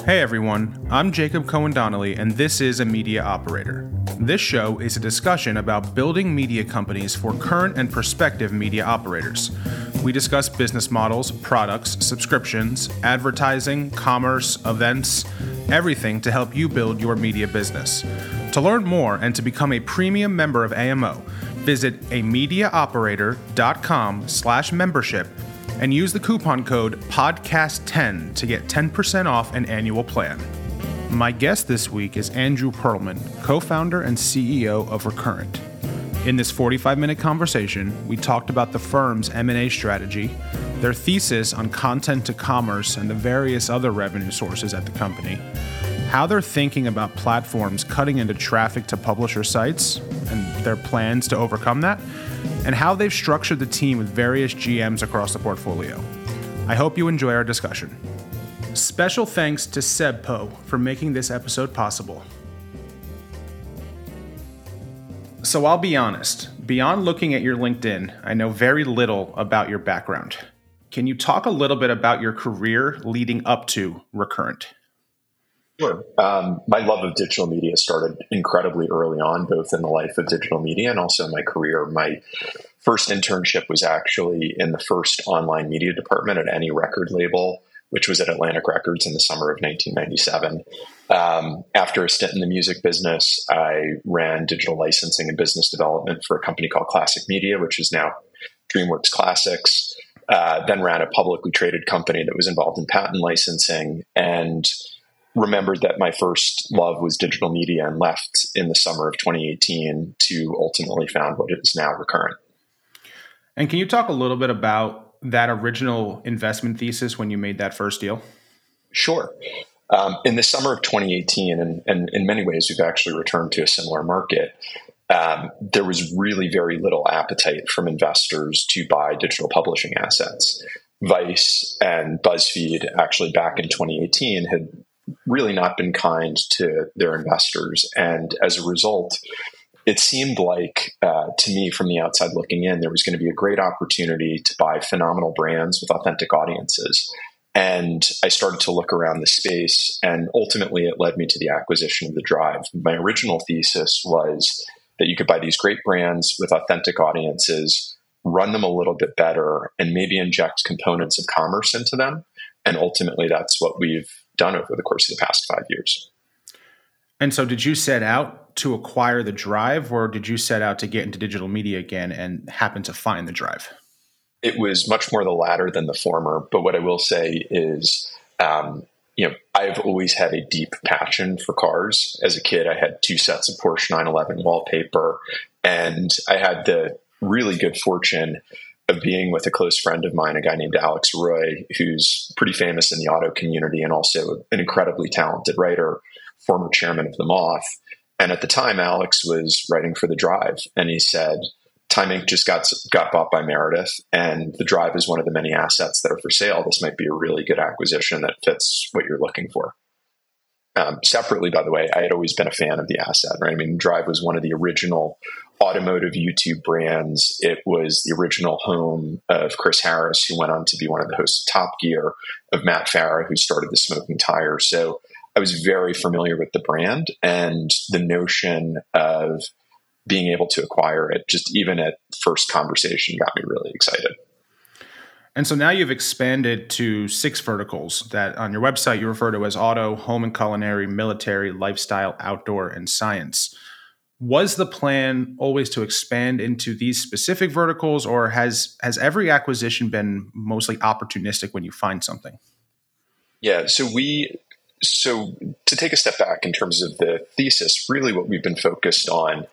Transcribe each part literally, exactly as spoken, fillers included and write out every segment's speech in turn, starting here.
Hey everyone, I'm Jacob Cohen Donnelly, and this is A Media Operator. This show is a discussion about building media companies for current and prospective media operators. We discuss business models, products, subscriptions, advertising, commerce, events, everything to help you build your media business. To learn more and to become a premium member of A M O, visit a media operator dot com slash membership and use the coupon code podcast ten to get ten percent off an annual plan. My guest this week is Andrew Perlman, co-founder and C E O of Recurrent. In this forty-five minute conversation, we talked about the firm's M and A strategy, their thesis on content to commerce and the various other revenue sources at the company, how they're thinking about platforms cutting into traffic to publisher sites and their plans to overcome that, and how they've structured the team with various G Ms across the portfolio. I hope you enjoy our discussion. Special thanks to Sebpo for making this episode possible. So I'll be honest, beyond looking at your LinkedIn, I know very little about your background. Can you talk a little bit about your career leading up to Recurrent? Sure. Um, my love of digital media started incredibly early on, both in the life of digital media and also in my career. My first internship was actually in the first online media department at any record label, which was at Atlantic Records in the summer of nineteen ninety-seven. Um, after a stint in the music business, I ran digital licensing and business development for a company called Classic Media, which is now DreamWorks Classics. Uh, then ran a publicly traded company that was involved in patent licensing, and remembered that my first love was digital media and left in the summer of twenty eighteen to ultimately found what is now Recurrent. And can you talk a little bit about that original investment thesis when you made that first deal? Sure. Um, in the summer of twenty eighteen, and, and in many ways, we've actually returned to a similar market. Um, there was really very little appetite from investors to buy digital publishing assets. Vice and BuzzFeed actually back in twenty eighteen had really not been kind to their investors. And as a result, it seemed like, uh, to me from the outside looking in, there was going to be a great opportunity to buy phenomenal brands with authentic audiences. And I started to look around the space, and ultimately it led me to the acquisition of The Drive. My original thesis was that you could buy these great brands with authentic audiences, run them a little bit better, and maybe inject components of commerce into them. And ultimately, that's what we've done over the course of the past five years. And so did you set out to acquire The Drive, or did you set out to get into digital media again and happen to find The Drive? It was much more the latter than the former. But what I will say is, um, you know, I've always had a deep passion for cars. As a kid, I had two sets of Porsche nine eleven wallpaper, and I had the really good fortune of being with a close friend of mine, a guy named Alex Roy, who's pretty famous in the auto community and also an incredibly talented writer, former chairman of the Moth. And at the time, Alex was writing for The Drive, and he said, Time Incorporated just got got bought by Meredith, and The Drive is one of the many assets that are for sale. This might be a really good acquisition that fits what you're looking for. Um, separately, by the way, I had always been a fan of the asset, right? I mean, Drive was one of the original automotive YouTube brands. It was the original home of Chris Harris, who went on to be one of the hosts of Top Gear, of Matt Farah, who started the Smoking Tire. So I was very familiar with the brand, and the notion of being able to acquire it, just even at first conversation, got me really excited. And so now you've expanded to six verticals that on your website you refer to as auto, home and culinary, military, lifestyle, outdoor, and science. Was the plan always to expand into these specific verticals, or has has every acquisition been mostly opportunistic when you find something? Yeah, so we so to take a step back in terms of the thesis, really what we've been focused on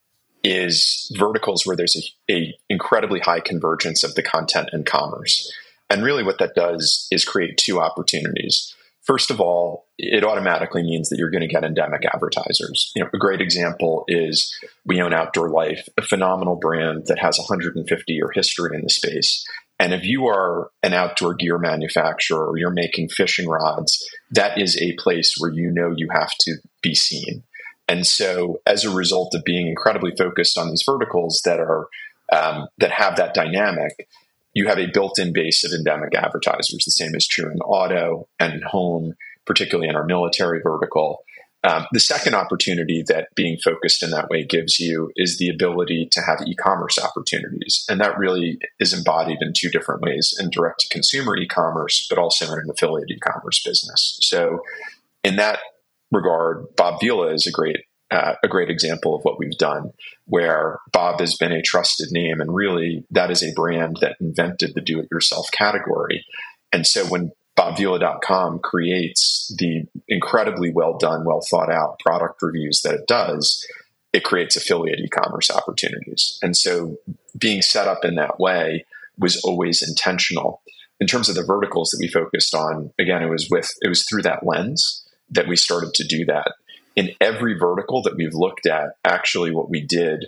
is verticals where there's a, a incredibly high convergence of the content and commerce. And really what that does is create two opportunities. First of all, it automatically means that you're going to get endemic advertisers. You know, a great example is we own Outdoor Life, a phenomenal brand that has a one hundred fifty year history in the space. And if you are an outdoor gear manufacturer or you're making fishing rods, that is a place where you know you have to be seen. And so as a result of being incredibly focused on these verticals that are um, that have that dynamic, you have a built-in base of endemic advertisers. The same is true in auto and in home particularly in our military vertical. Um, the second opportunity that being focused in that way gives you is the ability to have e-commerce opportunities. And that really is embodied in two different ways, in direct-to-consumer e-commerce, but also in an affiliate e-commerce business. So in that regard, Bob Vila is a great uh, a great example of what we've done, where Bob has been a trusted name, and really that is a brand that invented the do-it-yourself category. And so when Bob Vila dot com creates the incredibly well done, well thought out product reviews that it does, it creates affiliate e-commerce opportunities. And so being set up in that way was always intentional. In terms of the verticals that we focused on, again, it was with it was through that lens that we started to do that. In every vertical that we've looked at, actually what we did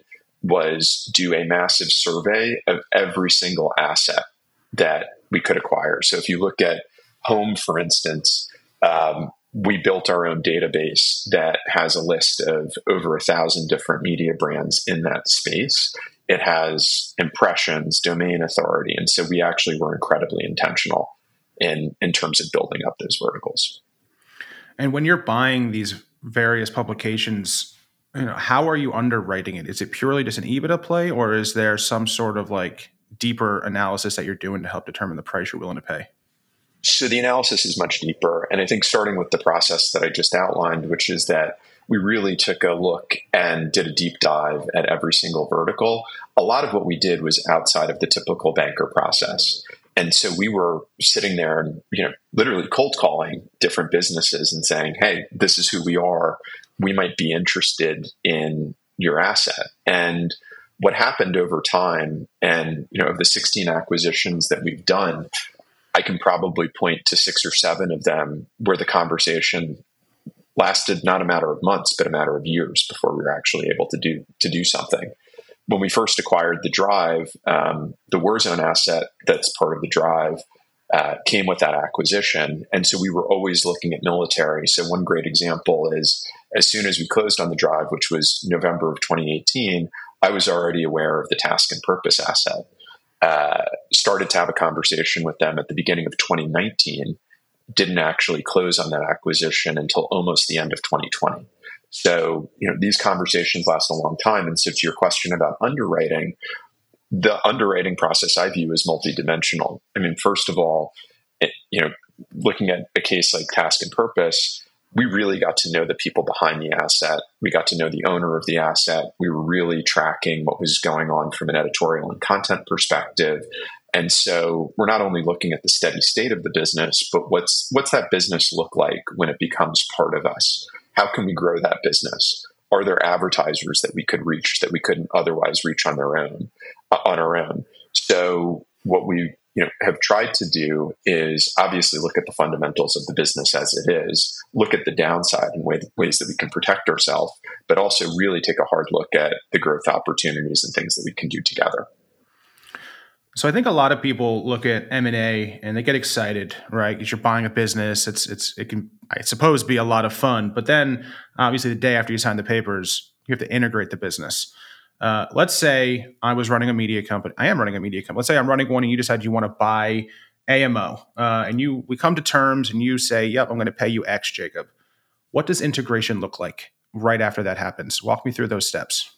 was do a massive survey of every single asset that we could acquire. So if you look at home, for instance, um, we built our own database that has a list of over a thousand different media brands in that space. It has impressions, domain authority. And so we actually were incredibly intentional in, in terms of building up those verticals. And when you're buying these various publications, you know, how are you underwriting it? Is it purely just an EBITDA play, or is there some sort of like deeper analysis that you're doing to help determine the price you're willing to pay? So the analysis is much deeper. And I think starting with the process that I just outlined, which is that we really took a look and did a deep dive at every single vertical. A lot of what we did was outside of the typical banker process. And so we were sitting there and, you know, literally cold calling different businesses and saying, hey, this is who we are. We might be interested in your asset. And what happened over time, and, you know, of the sixteen acquisitions that we've done, I can probably point to six or seven of them where the conversation lasted not a matter of months, but a matter of years before we were actually able to do to do something. When we first acquired the Drive, um, the Warzone asset that's part of the Drive uh, came with that acquisition. And so we were always looking at military. So one great example is as soon as we closed on the Drive, which was November of twenty eighteen, I was already aware of the Task and Purpose asset. Uh, started to have a conversation with them at the beginning of twenty nineteen, didn't actually close on that acquisition until almost the end of twenty twenty. So, you know, these conversations last a long time. And so to your question about underwriting, the underwriting process I view as multidimensional. I mean, first of all, it, you know, looking at a case like Task and Purpose, we really got to know the people behind the asset. We got to know the owner of the asset. We were really tracking what was going on from an editorial and content perspective. And so we're not only looking at the steady state of the business, but what's what's that business look like when it becomes part of us? How can we grow that business? Are there advertisers that we could reach that we couldn't otherwise reach on their own, uh, on our own? So what we you know have tried to do is obviously look at the fundamentals of the business as it is, look at the downside and way, ways that we can protect ourselves, but also really take a hard look at the growth opportunities and things that we can do together. So I think a lot of people look at M and A and they get excited, right? Because you're buying a business. It's it's it can, I suppose, be a lot of fun. But then, obviously, the day after you sign the papers, you have to integrate the business. Uh, let's say I was running a media company. I am running a media company. Let's say I'm running one, and you decide you want to buy A M O, uh, and you we come to terms, and you say, "Yep, I'm going to pay you X, Jacob." What does integration look like right after that happens? Walk me through those steps.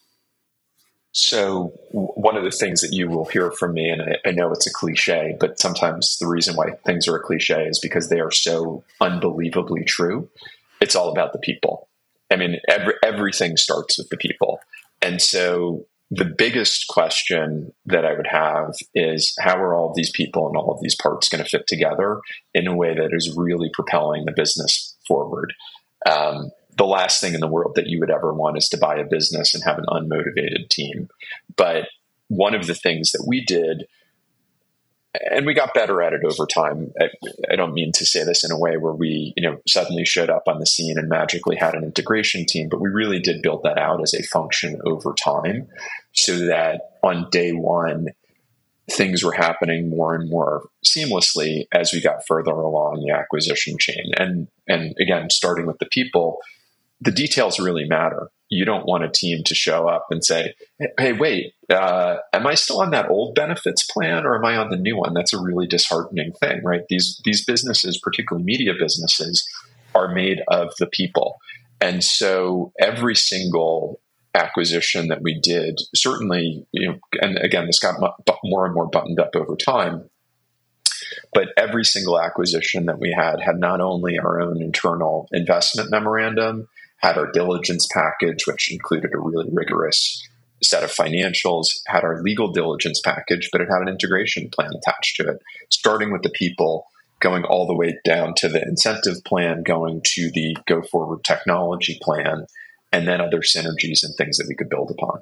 So one of the things that you will hear from me, and I, I know it's a cliche, but sometimes the reason why things are a cliche is because they are so unbelievably true. It's all about the people. I mean, every, everything starts with the people. And so the biggest question that I would have is, how are all of these people and all of these parts going to fit together in a way that is really propelling the business forward? Um, The last thing in the world that you would ever want is to buy a business and have an unmotivated team. But one of the things that we did, and we got better at it over time. I, I don't mean to say this in a way where we, you know, suddenly showed up on the scene and magically had an integration team, but we really did build that out as a function over time so that on day one, things were happening more and more seamlessly as we got further along the acquisition chain. And, and again, starting with the people, the details really matter. You don't want a team to show up and say, hey, wait, uh, am I still on that old benefits plan or am I on the new one? That's a really disheartening thing, right? These, these businesses, particularly media businesses, are made of the people. And so every single acquisition that we did, certainly, you know, and again, this got more and more buttoned up over time, but every single acquisition that we had had not only our own internal investment memorandum, had our diligence package, which included a really rigorous set of financials, had our legal diligence package, but it had an integration plan attached to it, starting with the people, going all the way down to the incentive plan, going to the go forward technology plan, and then other synergies and things that we could build upon.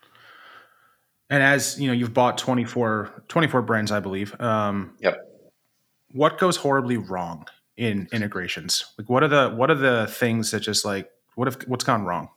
And as you know, you've bought twenty-four, twenty-four brands, I believe. Um, yep. What goes horribly wrong in integrations? Like, what are the what are the things that just like what if what's gone wrong?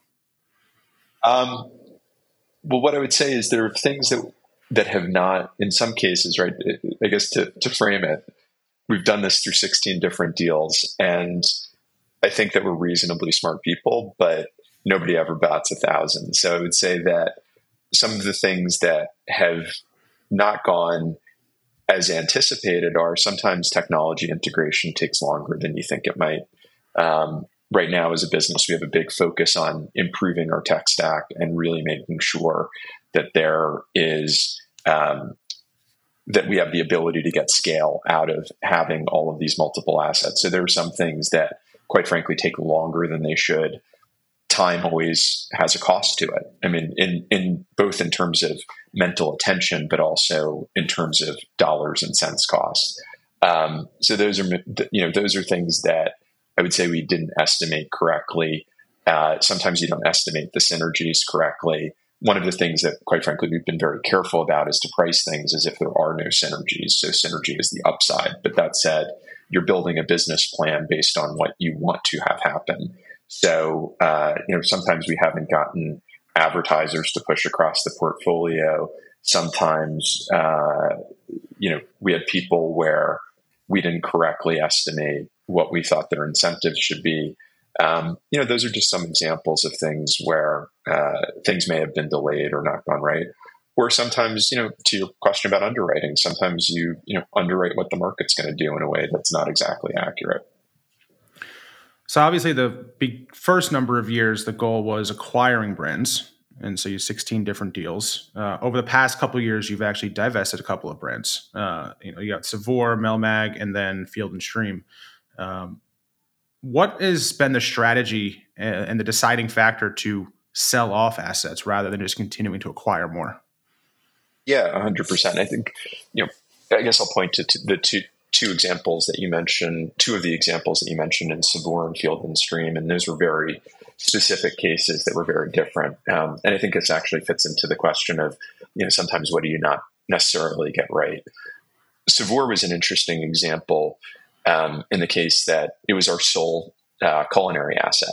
Um, well, what I would say is there are things that that have not, in some cases, right? I guess to to frame it, we've done this through sixteen different deals, and I think that we're reasonably smart people, but nobody ever bats a thousand. So I would say that some of the things that have not gone as anticipated are sometimes technology integration takes longer than you think it might. Um, right now, as a business, we have a big focus on improving our tech stack and really making sure that there is um, that we have the ability to get scale out of having all of these multiple assets. So there are some things that, quite frankly, take longer than they should. Time always has a cost to it. I mean, in, in both in terms of mental attention, but also in terms of dollars and cents cost. Um, so those are, you know, those are things that I would say we didn't estimate correctly. Uh, sometimes you don't estimate the synergies correctly. One of the things that, quite frankly, we've been very careful about is to price things as if there are no synergies. So synergy is the upside. But that said, you're building a business plan based on what you want to have happen. So, uh, you know, sometimes we haven't gotten advertisers to push across the portfolio. Sometimes, uh, you know, we had people where we didn't correctly estimate what we thought their incentives should be. Um, you know, those are just some examples of things where uh, things may have been delayed or not gone right. Or sometimes, you know, to your question about underwriting, sometimes you, you know, underwrite what the market's going to do in a way that's not exactly accurate. So obviously the big first number of years, the goal was acquiring brands. And so you sixteen different deals. Uh, over the past couple of years, you've actually divested a couple of brands. Uh, you know, you got Savor, Melmag, and then Field and Stream. Um, what has been the strategy and the deciding factor to sell off assets rather than just continuing to acquire more? Yeah, one hundred percent. I think, you know, I guess I'll point to t- the two two examples that you mentioned, two of the examples that you mentioned in Savor and Field and Stream, and those were very specific cases that were very different. Um, and I think this actually fits into the question of, you know, sometimes what do you not necessarily get right? Savor was an interesting example um, in the case that it was our sole uh, culinary asset.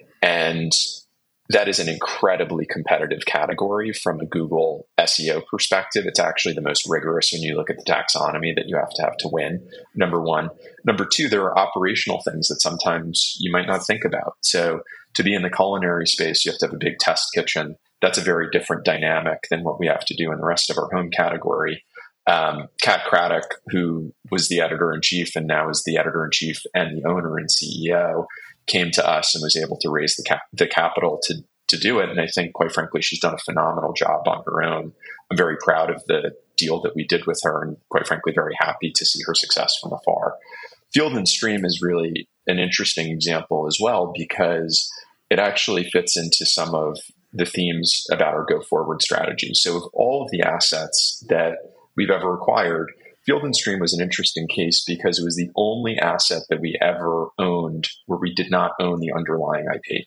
And that is an incredibly competitive category from a Google S E O perspective. It's actually the most rigorous when you look at the taxonomy that you have to have to win, number one. Number two, there are operational things that sometimes you might not think about. So to be in the culinary space, you have to have a big test kitchen. That's a very different dynamic than what we have to do in the rest of our home category. Um, Kat Craddock, who was the editor-in-chief and now is the editor-in-chief and the owner and C E O, came to us and was able to raise the cap- the capital to to do it. And I think, quite frankly, she's done a phenomenal job on her own. I'm very proud of the deal that we did with her and, quite frankly, very happy to see her success from afar. Field and Stream is really an interesting example as well because it actually fits into some of the themes about our go-forward strategy. So of all of the assets that we've ever acquired, Field and Stream was an interesting case because it was the only asset that we ever owned where we did not own the underlying I P.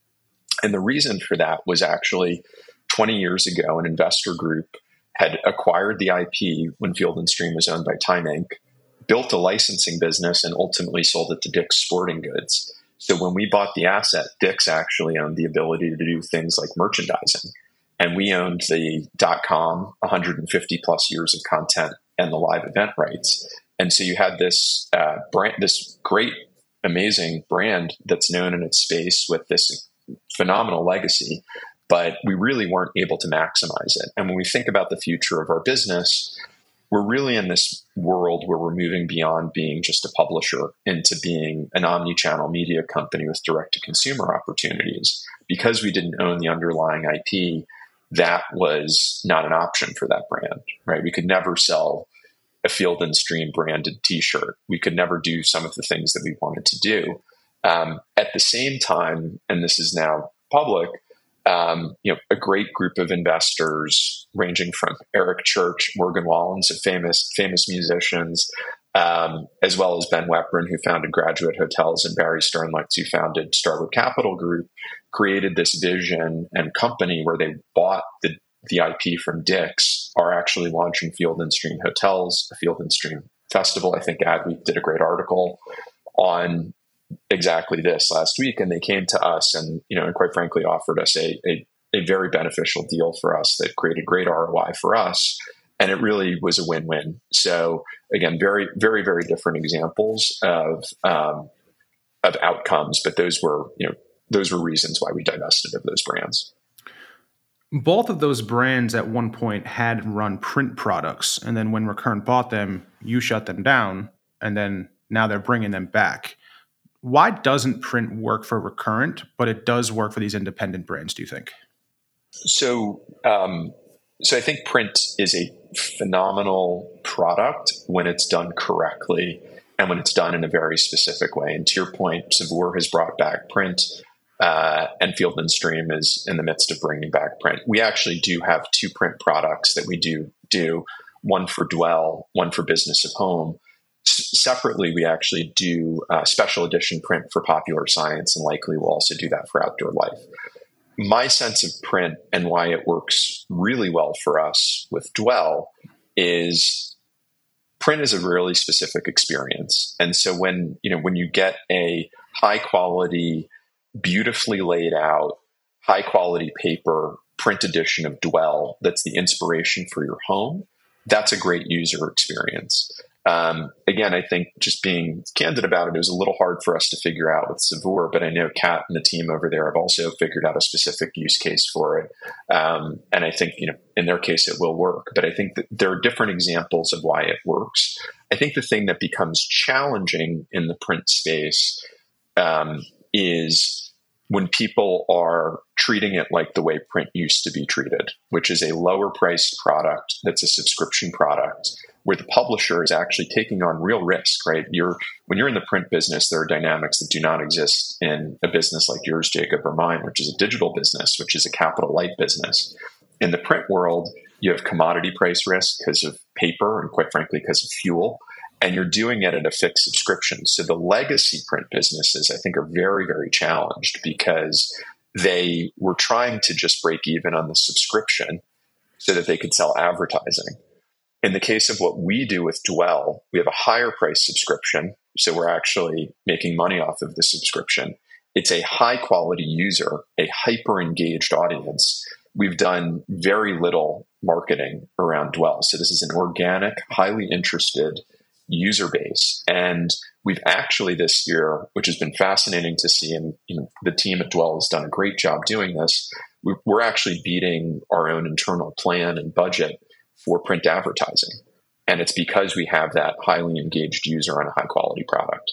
And the reason for that was actually twenty years ago, an investor group had acquired the I P when Field and Stream was owned by Time Incorporated, built a licensing business, and ultimately sold it to Dick's Sporting Goods. So when we bought the asset, Dick's actually owned the ability to do things like merchandising. And we owned the .com, one hundred fifty plus years of content, and the live event rights. And so you had this uh, brand, this great, amazing brand that's known in its space with this phenomenal legacy, but we really weren't able to maximize it. And when we think about the future of our business, we're really in this world where we're moving beyond being just a publisher into being an omni-channel media company with direct-to-consumer opportunities. Because we didn't own the underlying I P, that was not an option for that brand, right? We could never sell a Field and Stream branded t-shirt. We could never do some of the things that we wanted to do. Um, at the same time, and this is now public, Um, you know, a great group of investors ranging from Eric Church, Morgan Wallen, so famous, famous musicians, um, as well as Ben Weprin, who founded Graduate Hotels, and Barry Sternlicht, who founded Starwood Capital Group, created this vision and company where they bought the, the I P from Dick's, are actually launching Field and Stream Hotels, a Field and Stream festival. I think Adweek did a great article on exactly this last week, and they came to us and, you know, and quite frankly offered us a, a, a very beneficial deal for us that created great R O I for us. And it really was a win-win. So again, very, very, very different examples of, um, of outcomes, but those were, you know, those were reasons why we divested of those brands. Both of those brands at one point had run print products. And then when Recurrent bought them, you shut them down, and then now they're bringing them back. Why doesn't print work for Recurrent, but it does work for these independent brands, do you think? So, um, so I think print is a phenomenal product when it's done correctly and when it's done in a very specific way. And to your point, Saveur has brought back print, uh, and Field and Stream is in the midst of bringing back print. We actually do have two print products that we do do, one for Dwell, one for Business of Home. Separately, we actually do uh, special edition print for Popular Science, and likely we'll also do that for Outdoor Life. My sense of print and why it works really well for us with Dwell is print is a really specific experience. And so when, you know, when you get a high quality, beautifully laid out, high quality paper print edition of Dwell that's the inspiration for your home, that's a great user experience. Um, again, I think just being candid about it, it was a little hard for us to figure out with Saveur, but I know Kat and the team over there have also figured out a specific use case for it. Um, and I think, you know, in their case, it will work, but I think that there are different examples of why it works. I think the thing that becomes challenging in the print space, um, is when people are treating it like the way print used to be treated, which is a lower priced product that's a subscription product, where the publisher is actually taking on real risk, right? You're when you're in the print business, there are dynamics that do not exist in a business like yours, Jacob, or mine, which is a digital business, which is a capital light business. In the print world, you have commodity price risk because of paper and, quite frankly, because of fuel, and you're doing it at a fixed subscription. So the legacy print businesses, I think, are very, very challenged because they were trying to just break even on the subscription so that they could sell advertising. In the case of what we do with Dwell, we have a higher price subscription, so we're actually making money off of the subscription. It's a high quality user, a hyper engaged audience. We've done very little marketing around Dwell. So this is an organic, highly interested user base. And we've actually this year, which has been fascinating to see, and you know, the team at Dwell has done a great job doing this, we're actually beating our own internal plan and budget for print advertising. And it's because we have that highly engaged user on a high quality product.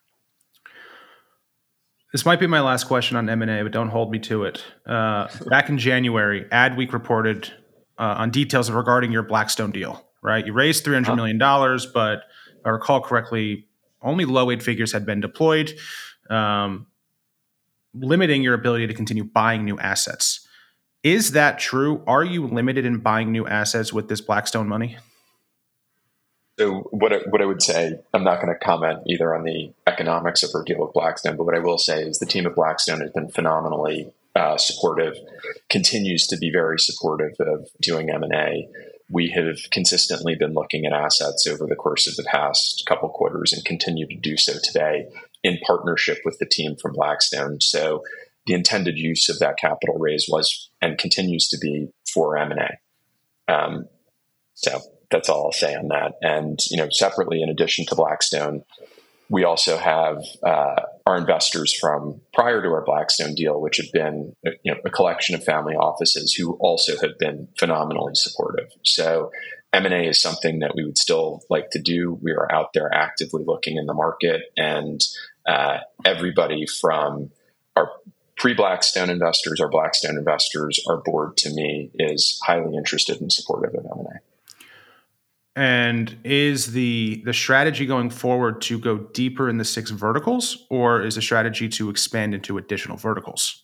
This might be my last question on M and A, but don't hold me to it. Uh, back in January, Adweek reported uh, on details regarding your Blackstone deal, right? You raised three hundred million dollars, but if I recall correctly, only low eight figures had been deployed, um, limiting your ability to continue buying new assets. Is that true? Are you limited in buying new assets with this Blackstone money? So what I, what I would say, I'm not going to comment either on the economics of our deal with Blackstone, but what I will say is the team at Blackstone has been phenomenally uh, supportive, continues to be very supportive of doing M and A. We have consistently been looking at assets over the course of the past couple quarters and continue to do so today in partnership with the team from Blackstone. So the intended use of that capital raise was and continues to be for M and A. Um, so that's all I'll say on that. And, you know, separately, in addition to Blackstone, we also have uh, our investors from prior to our Blackstone deal, which have been, you know, a collection of family offices who also have been phenomenally supportive. So M and A is something that we would still like to do. We are out there actively looking in the market, and uh, everybody from our pre-Blackstone investors, our Blackstone investors, our board to me is highly interested and supportive of M and A. And is the the strategy going forward to go deeper in the six verticals, or is the strategy to expand into additional verticals?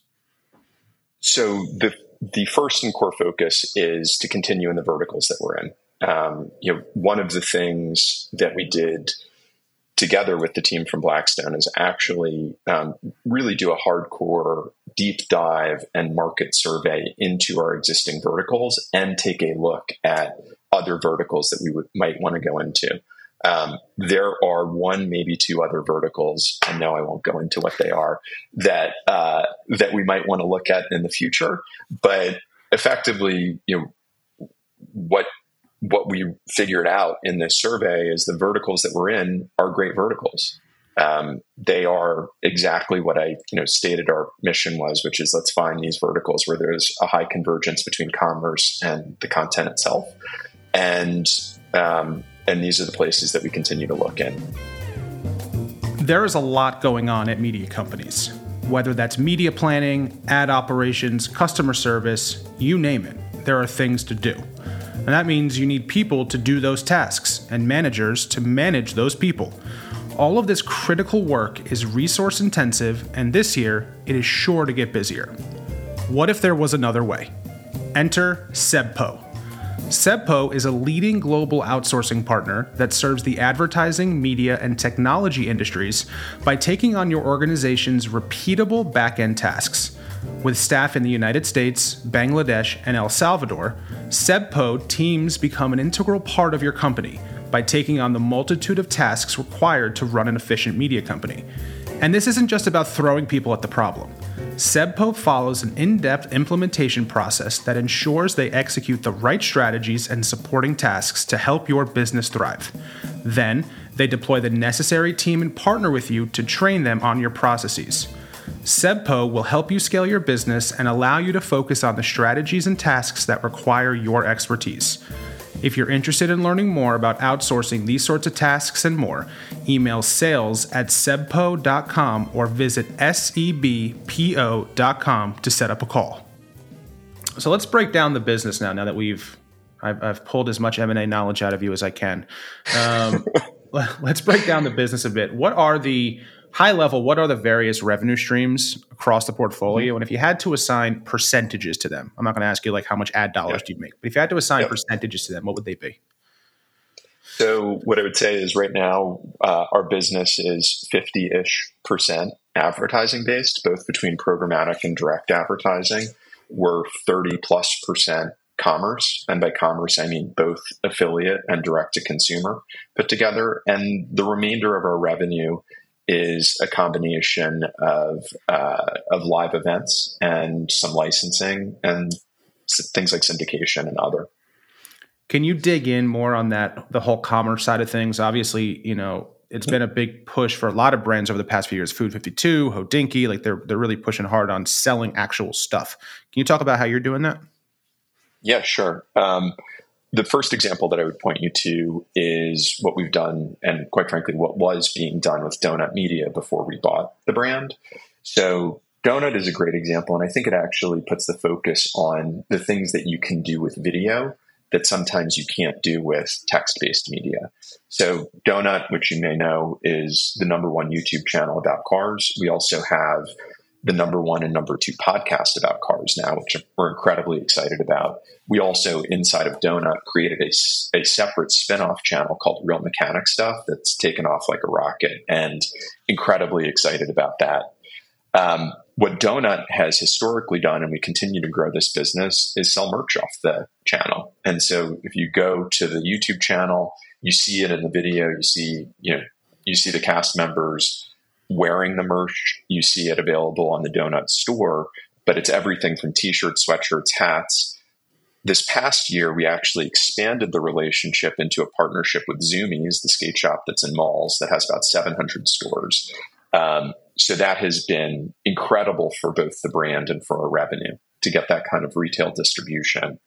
So the the first and core focus is to continue in the verticals that we're in. Um, you know, one of the things that we did together with the team from Blackstone is actually um, really do a hardcore deep dive and market survey into our existing verticals and take a look at other verticals that we would might want to go into. Um, there are one, maybe two other verticals, and no, I won't go into what they are, that uh, that we might want to look at in the future. But effectively, you know, what what we figured out in this survey is the verticals that we're in are great verticals. Um, they are exactly what I you know stated our mission was, which is let's find these verticals where there's a high convergence between commerce and the content itself, and um, and these are the places that we continue to look in. There is a lot going on at media companies, whether that's media planning, ad operations, customer service, you name it. There are things to do. And that means you need people to do those tasks and managers to manage those people. All of this critical work is resource intensive, and this year it is sure to get busier. What if there was another way? Enter Sebpo. Sebpo is a leading global outsourcing partner that serves the advertising, media, and technology industries by taking on your organization's repeatable back-end tasks. With staff in the United States, Bangladesh, and El Salvador, Sebpo teams become an integral part of your company by taking on the multitude of tasks required to run an efficient media company. And this isn't just about throwing people at the problem. Sebpo follows an in-depth implementation process that ensures they execute the right strategies and supporting tasks to help your business thrive. Then, they deploy the necessary team and partner with you to train them on your processes. Sebpo will help you scale your business and allow you to focus on the strategies and tasks that require your expertise. If you're interested in learning more about outsourcing these sorts of tasks and more, email sales at sebpo dot com or visit sebpo dot com to set up a call. So let's break down the business now, now that we've I've, I've pulled as much M and A knowledge out of you as I can. Um, let's break down the business a bit. What are the high level, what are the various revenue streams across the portfolio? And if you had to assign percentages to them, I'm not going to ask you like how much ad dollars Yep. do you make, but if you had to assign Yep. percentages to them, what would they be? So what I would say is right now, uh, our business is fifty-ish percent advertising based, both between programmatic and direct advertising. We're thirty plus percent commerce. And by commerce, I mean both affiliate and direct to consumer put together. And the remainder of our revenue is a combination of uh, of live events and some licensing and things like syndication and other. Can you dig in more on that, the whole commerce side of things? Obviously, you know, it's been a big push for a lot of brands over the past few years. Food fifty-two, Hodinkee, like they're they're really pushing hard on selling actual stuff. Can you talk about how you're doing that? Yeah, sure. Um, The first example that I would point you to is what we've done, and quite frankly, what was being done with Donut Media before we bought the brand. So Donut is a great example, and I think it actually puts the focus on the things that you can do with video that sometimes you can't do with text-based media. So Donut, which you may know, is the number one YouTube channel about cars. We also have the number one and number two podcast about cars now, which we're incredibly excited about. We also, inside of Donut, created a, a separate spin-off channel called Real Mechanic Stuff that's taken off like a rocket, and incredibly excited about that. Um, what Donut has historically done, and we continue to grow this business, is sell merch off the channel. And so if you go to the YouTube channel, you see it in the video, you see, you know, you see the cast members wearing the merch, you see it available on the Donut store, but it's everything from t-shirts, sweatshirts, hats. This past year, we actually expanded the relationship into a partnership with Zumiez, the skate shop that's in malls that has about seven hundred stores. Um, so that has been incredible for both the brand and for our revenue to get that kind of retail distribution.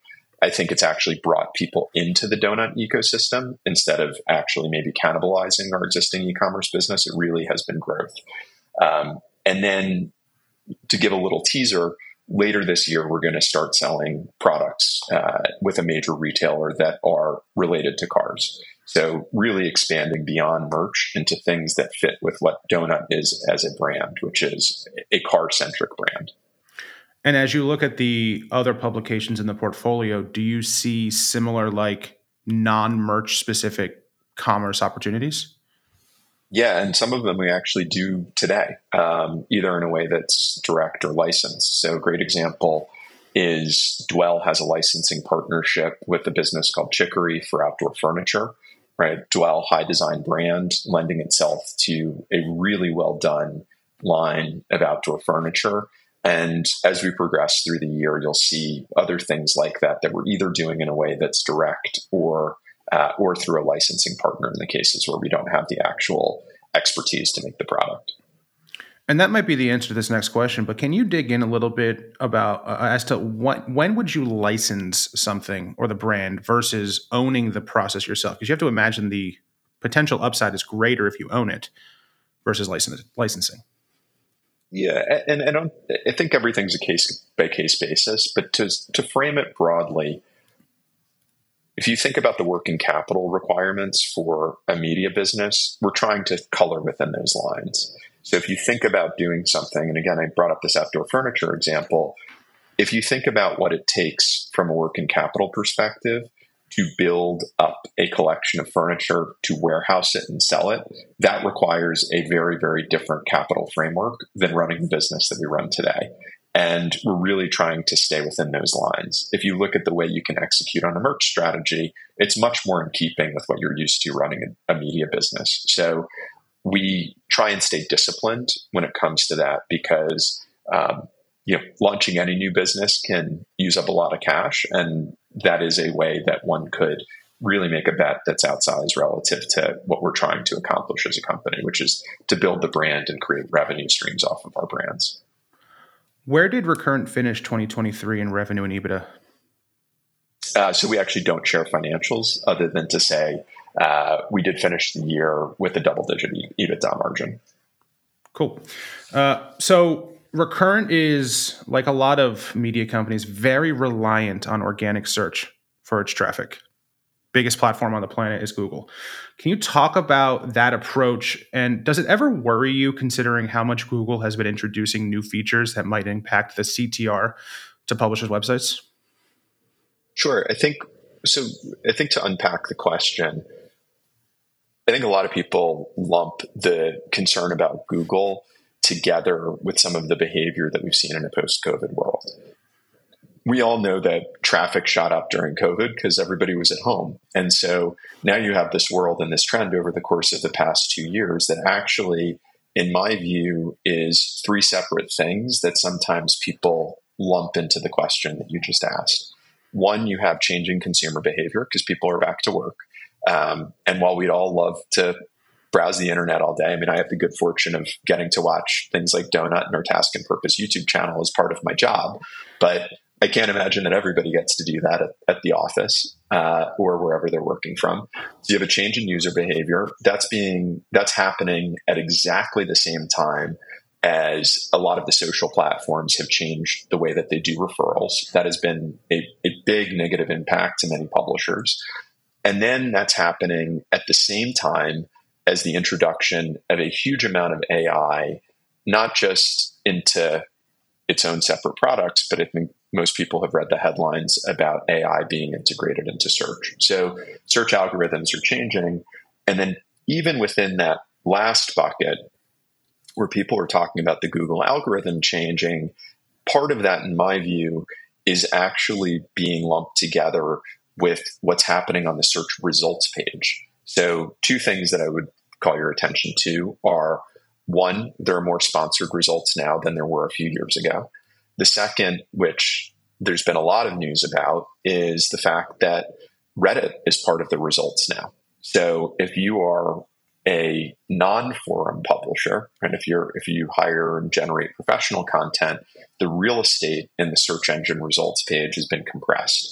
I think it's actually brought people into the Donut ecosystem instead of actually maybe cannibalizing our existing e-commerce business. It really has been growth. Um, and then to give a little teaser, later this year, we're going to start selling products uh, with a major retailer that are related to cars. So really expanding beyond merch into things that fit with what Donut is as a brand, which is a car-centric brand. And as you look at the other publications in the portfolio, do you see similar like non-merch specific commerce opportunities? Yeah, and some of them we actually do today, um, either in a way that's direct or licensed. So a great example is Dwell has a licensing partnership with a business called Chicory for outdoor furniture, right? Dwell, high design brand, lending itself to a really well done line of outdoor furniture. And as we progress through the year, you'll see other things like that that we're either doing in a way that's direct or uh, or through a licensing partner in the cases where we don't have the actual expertise to make the product. And that might be the answer to this next question, but can you dig in a little bit about uh, as to what, when would you license something or the brand versus owning the process yourself? Because you have to imagine the potential upside is greater if you own it versus license, licensing. Yeah, and, and I, don't, I think everything's a case by case basis, but to to frame it broadly, if you think about the working capital requirements for a media business, we're trying to color within those lines. So if you think about doing something, and again, I brought up this outdoor furniture example, if you think about what it takes from a working capital perspective to build up a collection of furniture, to warehouse it and sell it, that requires a very, very different capital framework than running the business that we run today. And we're really trying to stay within those lines. If you look at the way you can execute on a merch strategy, it's much more in keeping with what you're used to running a, a media business. So we try and stay disciplined when it comes to that because um, you know, launching any new business can use up a lot of cash, and that is a way that one could really make a bet that's outsized relative to what we're trying to accomplish as a company, which is to build the brand and create revenue streams off of our brands. Where did Recurrent finish twenty twenty-three in revenue and EBITDA? Uh, so we actually don't share financials other than to say uh, we did finish the year with a double-digit EBITDA margin. Cool. Uh, so Recurrent is, like a lot of media companies, very reliant on organic search for its traffic. Biggest platform on the planet is Google. Can you talk about that approach? And does it ever worry you considering how much Google has been introducing new features that might impact the C T R to publishers' websites? Sure. I think so. I think to unpack the question, I think a lot of people lump the concern about Google together with some of the behavior that we've seen in a post-COVID world. We all know that traffic shot up during COVID because everybody was at home. And so now you have this world and this trend over the course of the past two years that actually, in my view, is three separate things that sometimes people lump into the question that you just asked. One, you have changing consumer behavior because people are back to work. Um, and while we'd all love to browse the internet all day, I mean, I have the good fortune of getting to watch things like Donut and our Task and Purpose YouTube channel as part of my job. But I can't imagine that everybody gets to do that at, at the office uh, or wherever they're working from. So you have a change in user behavior that's being that's happening at exactly the same time as a lot of the social platforms have changed the way that they do referrals. That has been a, a big negative impact to many publishers. And then that's happening at the same time as the introduction of a huge amount of A I, not just into its own separate products, but I think most people have read the headlines about A I being integrated into search. So search algorithms are changing. And then even within that last bucket, where people are talking about the Google algorithm changing, part of that, in my view, is actually being lumped together with what's happening on the search results page. So two things that I would call your attention to are, one, there are more sponsored results now than there were a few years ago. The second, which there's been a lot of news about, is the fact that Reddit is part of the results now. So if you are a non-forum publisher, and if you're if you hire and generate professional content, the real estate in the search engine results page has been compressed.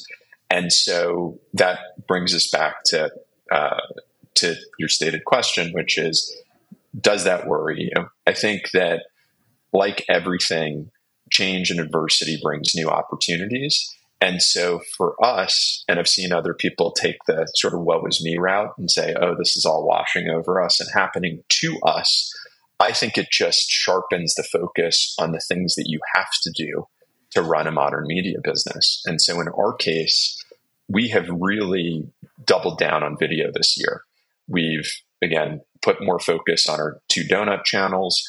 And so that brings us back to uh, to your stated question, which is, does that worry you? I think that, like everything, change and adversity brings new opportunities. And so for us, and I've seen other people take the sort of woe is me route and say, oh, this is all washing over us and happening to us. I think it just sharpens the focus on the things that you have to do to run a modern media business. And so in our case, we have really doubled down on video this year. We've, again, put more focus on our Two Donut channels.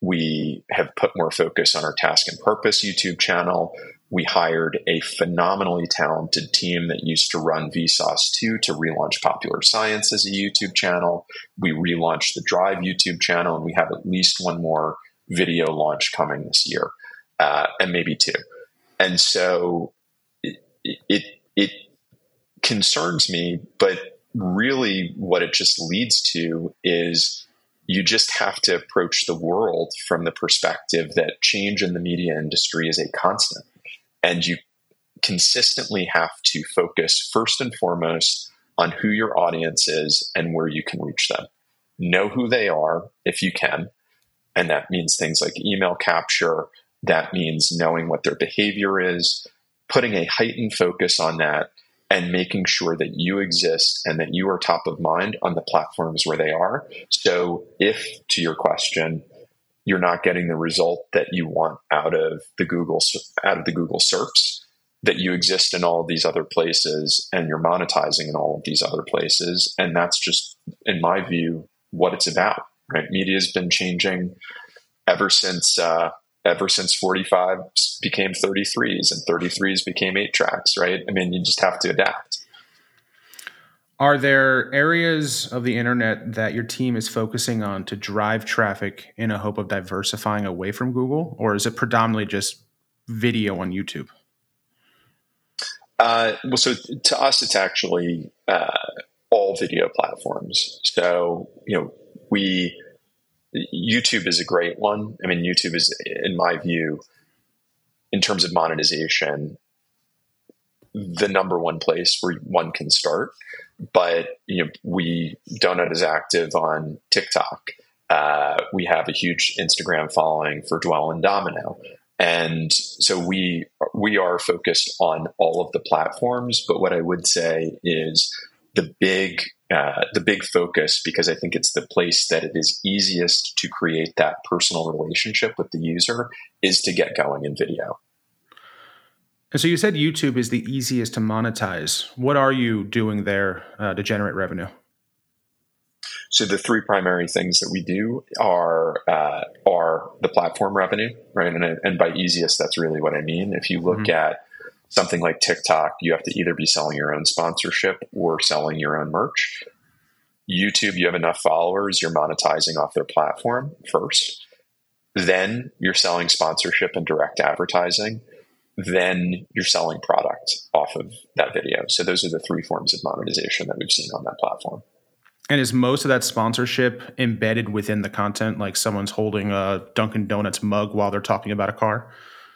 We have put more focus on our Task and Purpose YouTube channel. We hired a phenomenally talented team that used to run Vsauce two to relaunch Popular Science as a YouTube channel. We relaunched the Drive YouTube channel, and we have at least one more video launch coming this year, uh, and maybe two. And so it, it, it concerns me, but really what it just leads to is you just have to approach the world from the perspective that change in the media industry is a constant. And you consistently have to focus first and foremost on who your audience is and where you can reach them. Know who they are if you can. And that means things like email capture. That means knowing what their behavior is, putting a heightened focus on that, and making sure that you exist and that you are top of mind on the platforms where they are. So if, to your question, you're not getting the result that you want out of the Google out of the Google S E R Ps, that you exist in all of these other places and you're monetizing in all of these other places. And that's just, in my view, what it's about, right? Media has been changing ever since uh, ever since forty-fives became thirty-threes and thirty-threes became eight tracks, right? I mean, you just have to adapt. Are there areas of the internet that your team is focusing on to drive traffic in a hope of diversifying away from Google? Or is it predominantly just video on YouTube? Uh, well, so to us, it's actually uh, all video platforms. So, you know, we, YouTube is a great one. I mean, YouTube is, in my view, in terms of monetization, the number one place where one can start. But, you know, we, Donut is active on TikTok. Uh, we have a huge Instagram following for Dwell and Domino. And so we, we are focused on all of the platforms. But what I would say is the big, uh, the big focus, because I think it's the place that it is easiest to create that personal relationship with the user, is to get going in video. And so you said YouTube is the easiest to monetize. What are you doing there uh, to generate revenue? So the three primary things that we do are uh, are the platform revenue, right? And, and by easiest, that's really what I mean. If you look mm-hmm. at something like TikTok, you have to either be selling your own sponsorship or selling your own merch. YouTube, you have enough followers, you're monetizing off their platform first. Then you're selling sponsorship and direct advertising. Then you're selling product off of that video. So those are the three forms of monetization that we've seen on that platform. And is most of that sponsorship embedded within the content, like someone's holding a Dunkin' Donuts mug while they're talking about a car?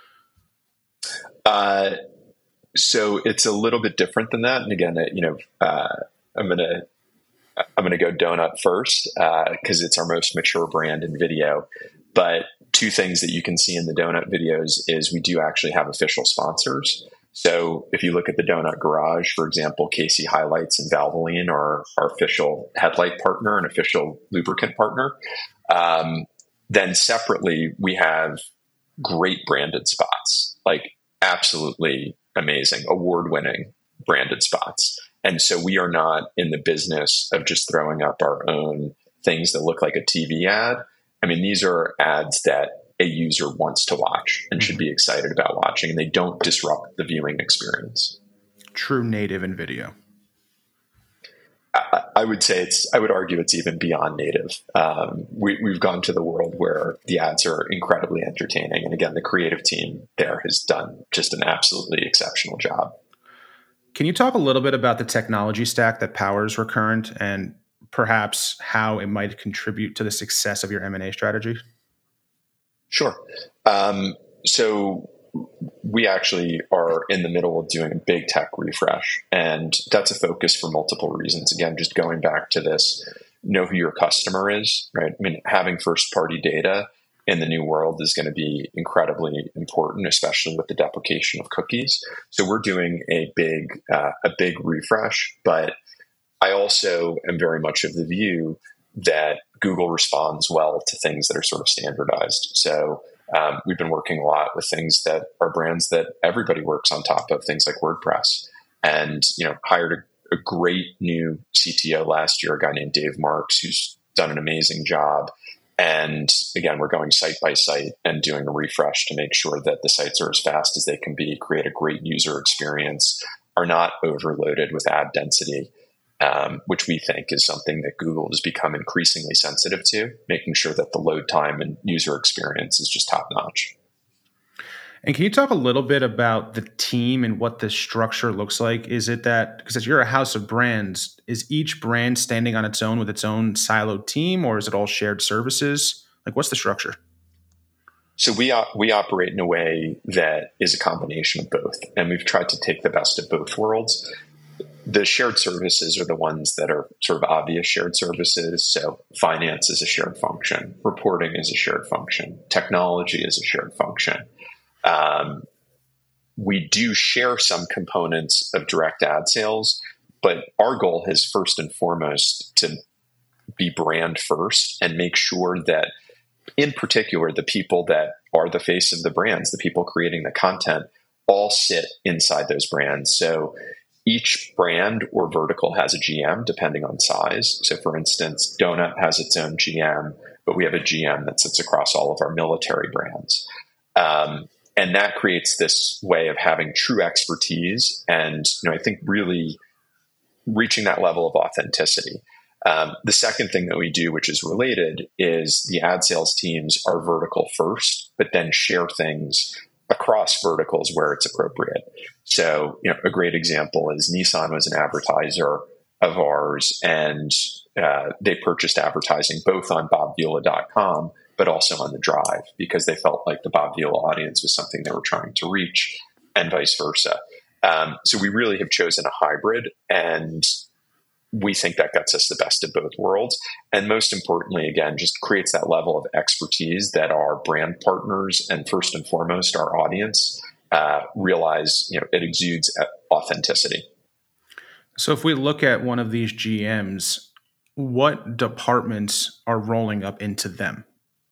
Uh, so it's a little bit different than that. And again, you know, uh, I'm gonna I'm gonna go Donut first because uh, it's our most mature brand in video. But two things that you can see in the Donut videos is we do actually have official sponsors. So if you look at the Donut Garage, for example, K C Highlights and Valvoline are our official headlight partner and official lubricant partner. Um, then separately, we have great branded spots, like absolutely amazing, award-winning branded spots. And so we are not in the business of just throwing up our own things that look like a T V ad. I mean, these are ads that a user wants to watch and should be excited about watching, and they don't disrupt the viewing experience. True native in video. I, I would say it's, I would argue it's even beyond native. Um, we, we've gone to the world where the ads are incredibly entertaining. And again, the creative team there has done just an absolutely exceptional job. Can you talk a little bit about the technology stack that powers Recurrent and perhaps how it might contribute to the success of your M and A strategy? Sure. Um, so we actually are in the middle of doing a big tech refresh, and that's a focus for multiple reasons. Again, just going back to this, know who your customer is, right? I mean, having first party data in the new world is going to be incredibly important, especially with the deprecation of cookies. So we're doing a big, uh, a big refresh, but I also am very much of the view that Google responds well to things that are sort of standardized. So um, we've been working a lot with things that are brands that everybody works on top of, things like WordPress, and, you know, hired a, a great new C T O last year, a guy named Dave Marks, who's done an amazing job. And again, we're going site by site and doing a refresh to make sure that the sites are as fast as they can be, create a great user experience, are not overloaded with ad density, um, which we think is something that Google has become increasingly sensitive to, making sure that the load time and user experience is just top notch. And can you talk a little bit about the team and what the structure looks like? Is it that, because you're a house of brands, is each brand standing on its own with its own siloed team, or is it all shared services? Like, what's the structure? So we uh, we operate in a way that is a combination of both, and we've tried to take the best of both worlds. The shared services are the ones that are sort of obvious shared services. So finance is a shared function, reporting is a shared function, technology is a shared function. Um, we do share some components of direct ad sales, but our goal is first and foremost to be brand first and make sure that, in particular, the people that are the face of the brands, the people creating the content, all sit inside those brands. So each brand or vertical has a G M depending on size. So for instance, Donut has its own G M, but we have a G M that sits across all of our military brands. Um, And that creates this way of having true expertise and, you know, I think really reaching that level of authenticity. Um, the second thing that we do, which is related, is the ad sales teams are vertical first, but then share things across verticals where it's appropriate. So, you know, a great example is Nissan was an advertiser of ours, and uh, they purchased advertising both on bob vila dot com, but also on the Drive, because they felt like the Bob Vila audience was something they were trying to reach, and vice versa. Um, so we really have chosen a hybrid, and we think that gets us the best of both worlds. And most importantly, again, just creates that level of expertise that our brand partners and first and foremost our audience uh, realize, you know, it exudes authenticity. So if we look at one of these G Ms, what departments are rolling up into them?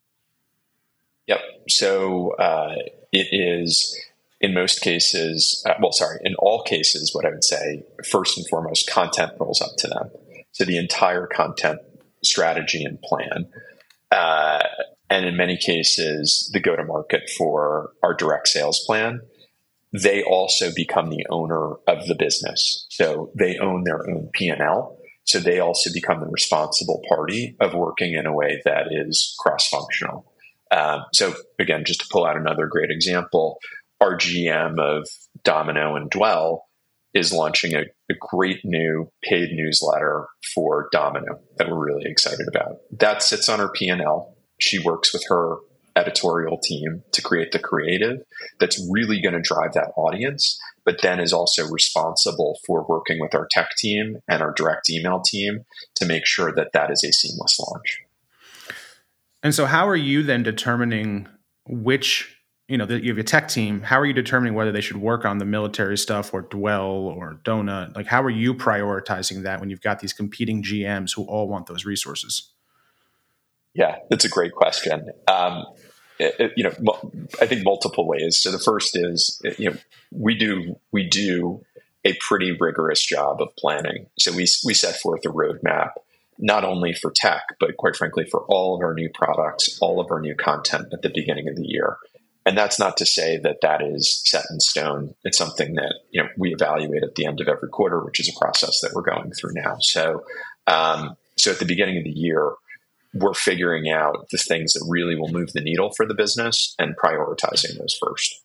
Yep. So uh, it is, in most cases, uh, well, sorry, in all cases, what I would say, first and foremost, content rolls up to them. So the entire content strategy and plan. Uh, and in many cases, the go-to-market for our direct sales plan, they also become the owner of the business. So they own their own P and L. So they also become the responsible party of working in a way that is cross-functional. Um, so again, just to pull out another great example, our G M of Domino and Dwell is launching a, a great new paid newsletter for Domino that we're really excited about. That sits on her P and L. She works with her editorial team to create the creative that's really going to drive that audience, but then is also responsible for working with our tech team and our direct email team to make sure that that is a seamless launch. And so how are you then determining which, you know, you have a tech team, how are you determining whether they should work on the military stuff or Dwell or Donut? Like, how are you prioritizing that when you've got these competing G Ms who all want those resources? Yeah, that's a great question. Um, it, it, you know, I think multiple ways. So the first is, you know, we do we do a pretty rigorous job of planning. So we we set forth a roadmap, not only for tech, but quite frankly, for all of our new products, all of our new content at the beginning of the year. And that's not to say that that is set in stone. It's something that, you know, we evaluate at the end of every quarter, which is a process that we're going through now. So, um, so at the beginning of the year, we're figuring out the things that really will move the needle for the business and prioritizing those first.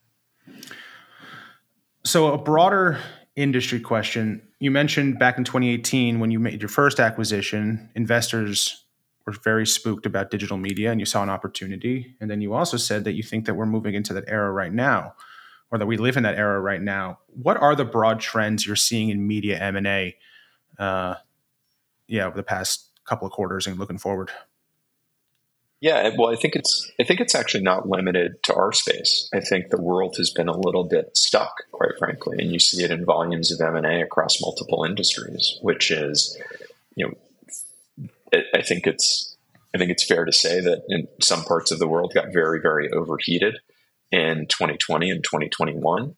So a broader industry question. You mentioned back in twenty eighteen, when you made your first acquisition, investors were very spooked about digital media and you saw an opportunity. And then you also said that you think that we're moving into that era right now or that we live in that era right now. What are the broad trends you're seeing in media M and A? Uh, yeah, over the past couple of quarters and looking forward. Yeah, well, I think it's I think it's actually not limited to our space. I think the world has been a little bit stuck, quite frankly, and you see it in volumes of M and A across multiple industries, which is, you know, I think it's I think it's fair to say that in some parts of the world got very, very overheated in twenty twenty and twenty twenty-one,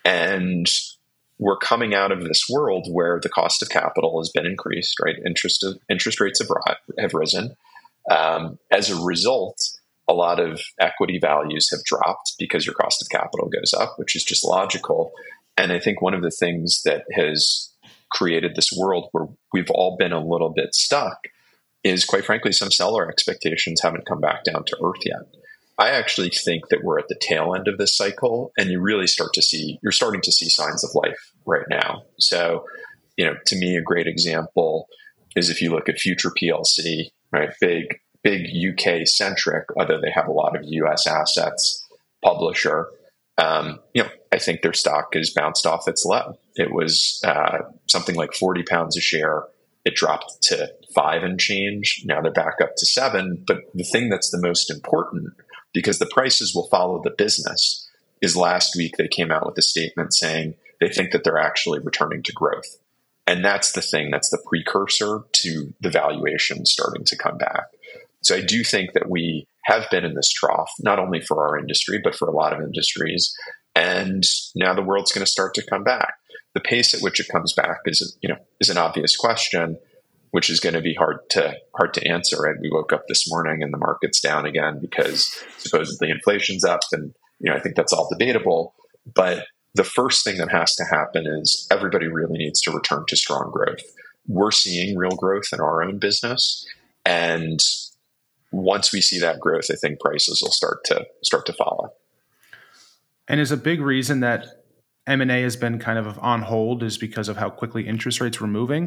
and we're coming out of this world where the cost of capital has been increased, right? Interest interest rates have have risen. Um, as a result, a lot of equity values have dropped because your cost of capital goes up, which is just logical. And I think one of the things that has created this world where we've all been a little bit stuck is, quite frankly, some seller expectations haven't come back down to earth yet. I actually think that we're at the tail end of this cycle, and you really start to see, you're starting to see signs of life right now. So, you know, to me, a great example is if you look at Future P L C, right? Big, big U K centric, although they have a lot of U S assets, publisher. Um, you know, I think their stock has bounced off its low. It was uh, something like forty pounds a share. It dropped to five and change. Now they're back up to seven. But the thing that's the most important, because the prices will follow the business, is last week they came out with a statement saying they think that they're actually returning to growth. And that's the thing, that's the precursor to the valuation starting to come back. So I do think that we have been in this trough, not only for our industry, but for a lot of industries. And now the world's going to start to come back. The pace at which it comes back is, you know, is an obvious question, which is going to be hard to hard to answer. Right? We woke up this morning and the market's down again because supposedly inflation's up, and you know I think that's all debatable. But the first thing that has to happen is everybody really needs to return to strong growth. We're seeing real growth in our own business, and once we see that growth, I think prices will start to start to follow. And is a big reason that M and A has been kind of on hold is because of how quickly interest rates were moving?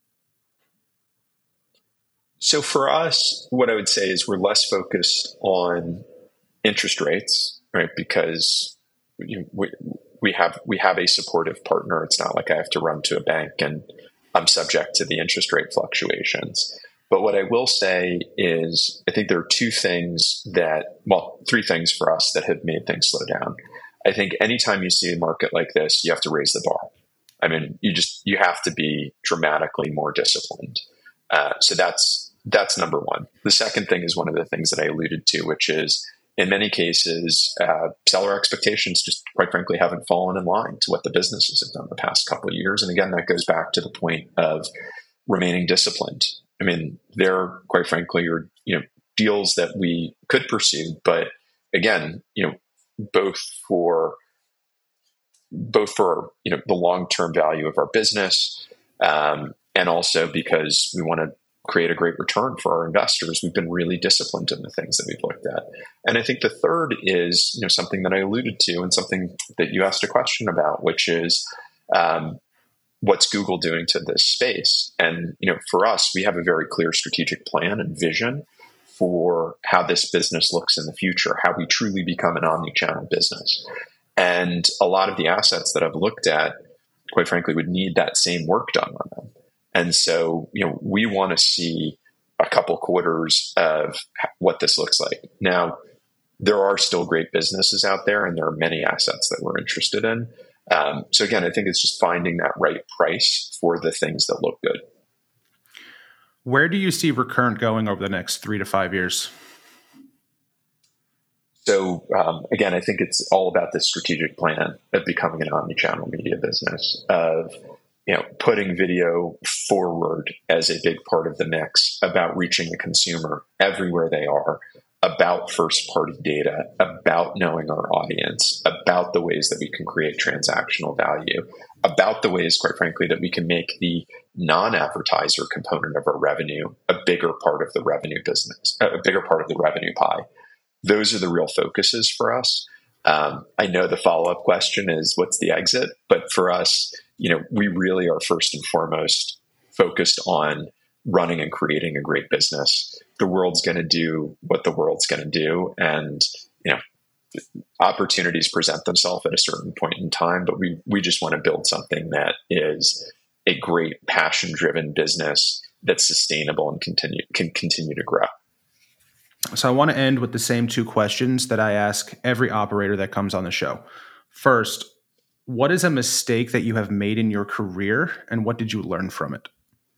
So for us, what I would say is we're less focused on interest rates, right? Because you know, we, we have we have a supportive partner. It's not like I have to run to a bank and I'm subject to the interest rate fluctuations. But what I will say is I think there are two things that, well, three things for us that have made things slow down. I think anytime you see a market like this, you have to raise the bar. I mean, you just, you have to be dramatically more disciplined. Uh, so that's, that's number one. The second thing is one of the things that I alluded to, which is in many cases, uh, seller expectations just quite frankly haven't fallen in line to what the businesses have done the past couple of years. And again, that goes back to the point of remaining disciplined. I mean, there, quite frankly, are, you know, deals that we could pursue, but again, you know, both for both for you know the long-term value of our business, um, and also because we want to create a great return for our investors, we've been really disciplined in the things that we've looked at. And I think the third is you know something that I alluded to and something that you asked a question about, which is um, what's Google doing to this space? And you know, for us, we have a very clear strategic plan and vision for how this business looks in the future, how we truly become an omni-channel business. And a lot of the assets that I've looked at, quite frankly, would need that same work done on them. And so, you know, we want to see a couple quarters of what this looks like. Now, there are still great businesses out there, and there are many assets that we're interested in. Um, so again, I think it's just finding that right price for the things that look good. Where do you see Recurrent going over the next three to five years? So um, again, I think it's all about this strategic plan of becoming an omni-channel media business, of you know putting video forward as a big part of the mix, about reaching the consumer everywhere they are, about first-party data, about knowing our audience, about the ways that we can create transactional value, about the ways, quite frankly, that we can make the non-advertiser component of our revenue a bigger part of the revenue business, a bigger part of the revenue pie. Those are the real focuses for us. Um, I know the follow-up question is, what's the exit? But for us, you know, we really are first and foremost focused on running and creating a great business. The world's going to do what the world's going to do. And, you know, opportunities present themselves at a certain point in time, but we we just want to build something that is a great passion-driven business that's sustainable and continue can continue to grow. So I want to end with the same two questions that I ask every operator that comes on the show. First, what is a mistake that you have made in your career, and what did you learn from it?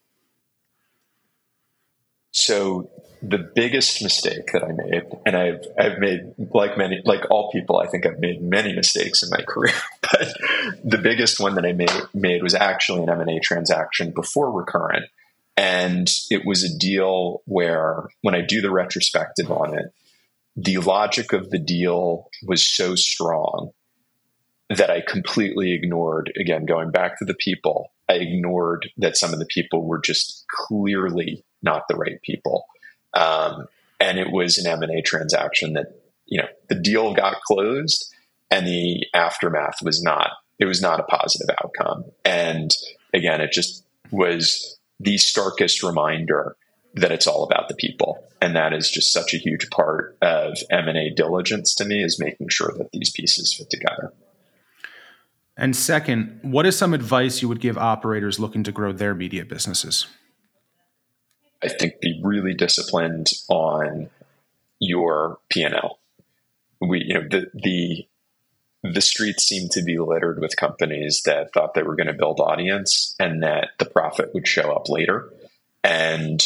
So the biggest mistake that I made, and I've I've made like many like all people, I think I've made many mistakes in my career, but the biggest one that I made made was actually an M and A transaction before Recurrent. And it was a deal where, when I do the retrospective on it, the logic of the deal was so strong that I completely ignored, again, going back to the people, I ignored that some of the people were just clearly not the right people. Um, and it was an M and A transaction that, you know, the deal got closed and the aftermath was not, it was not a positive outcome. And again, it just was the starkest reminder that it's all about the people. And that is just such a huge part of M and A diligence to me, is making sure that these pieces fit together. And second, what is some advice you would give operators looking to grow their media businesses? I think be really disciplined on your P and L. We, you know, the, the, the streets seem to be littered with companies that thought they were going to build audience and that the profit would show up later. And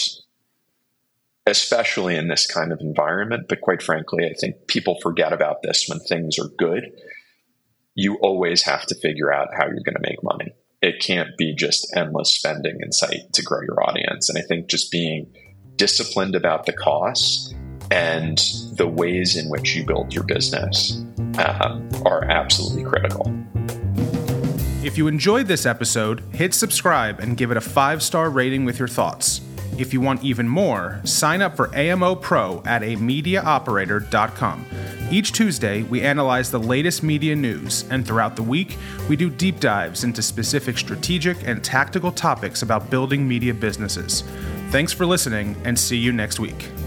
especially in this kind of environment, but quite frankly, I think people forget about this when things are good. You always have to figure out how you're going to make money. It can't be just endless spending in sight to grow your audience. And I think just being disciplined about the costs and the ways in which you build your business um, are absolutely critical. If you enjoyed this episode, hit subscribe and give it a five-star rating with your thoughts. If you want even more, sign up for A M O Pro at a media operator dot com. Each Tuesday, we analyze the latest media news, and throughout the week, we do deep dives into specific strategic and tactical topics about building media businesses. Thanks for listening, and see you next week.